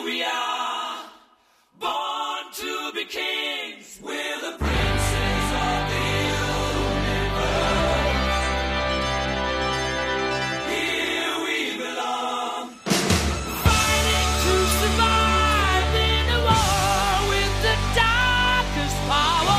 we are, born to be kings. We're the princes of the universe. Here we belong, fighting to survive in a war with the darkest power.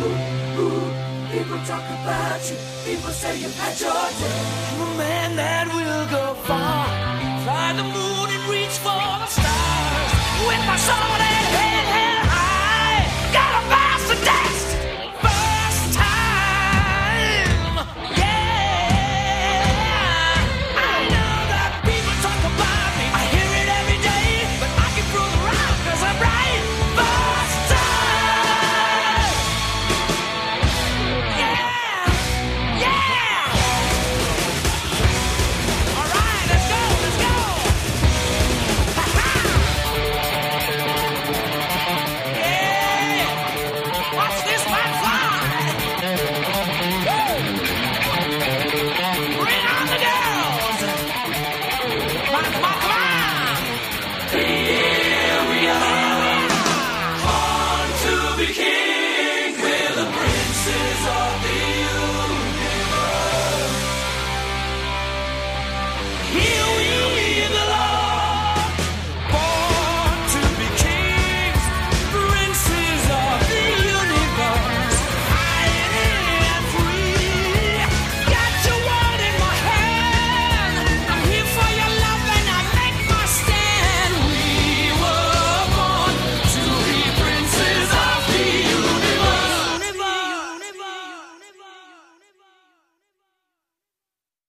People talk about you, people say you've had your day. I'm a man that